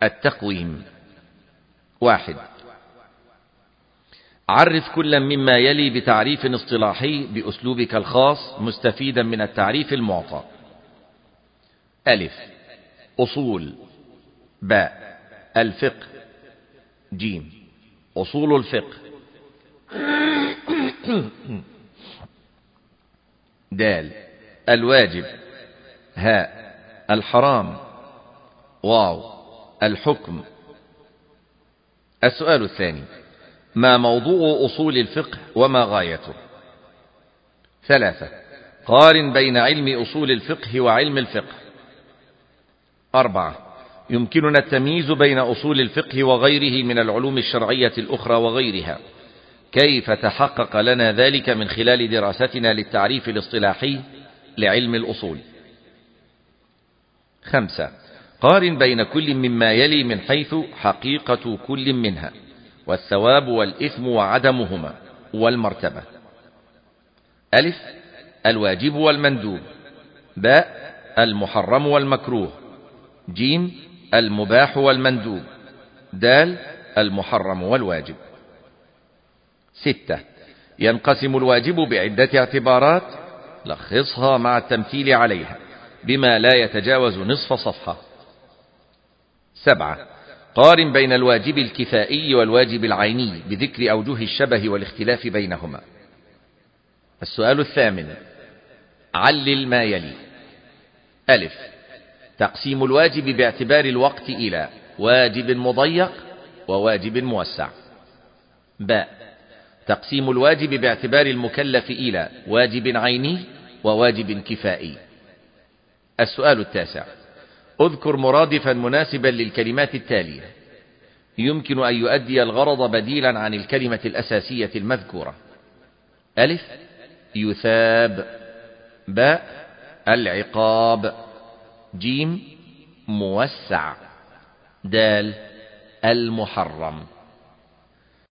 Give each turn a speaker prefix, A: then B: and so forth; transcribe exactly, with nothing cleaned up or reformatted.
A: التقويم. واحد. عرف كلا مما يلي بتعريف اصطلاحي بأسلوبك الخاص مستفيدا من التعريف المعطى. ألف: أصول. باء: الفقه. جيم: أصول الفقه. دال: الواجب. هاء: الحرام. واو: الحكم. السؤال الثاني: ما موضوع أصول الفقه وما غايته؟ ثلاثة. قارن بين علم أصول الفقه وعلم الفقه. أربعة. يمكننا التمييز بين أصول الفقه وغيره من العلوم الشرعية الأخرى وغيرها، كيف تحقق لنا ذلك من خلال دراستنا للتعريف الاصطلاحي لعلم الأصول؟ خمسة. قارن بين كل مما يلي من حيث حقيقة كل منها، والثواب والإثم وعدمهما، والمرتبة. ألف: الواجب والمندوب. باء: المحرم والمكروه. جيم: المباح والمندوب. دال: المحرم والواجب. ستة. ينقسم الواجب بعدة اعتبارات، لخصها مع التمثيل عليها بما لا يتجاوز نصف صفحة. سبعة. قارن بين الواجب الكفائي والواجب العيني بذكر أوجه الشبه والاختلاف بينهما. السؤال الثامن: علل ما يلي. ألف: تقسيم الواجب باعتبار الوقت إلى واجب مضيق وواجب موسع. باء: تقسيم الواجب باعتبار المكلف إلى واجب عيني وواجب كفائي. السؤال التاسع: اذكر مرادفا مناسبا للكلمات التالية يمكن أن يؤدي الغرض بديلا عن الكلمة الأساسية المذكورة. ألف: يثاب. باء: العقاب. جيم: موسع. دال: المحرم.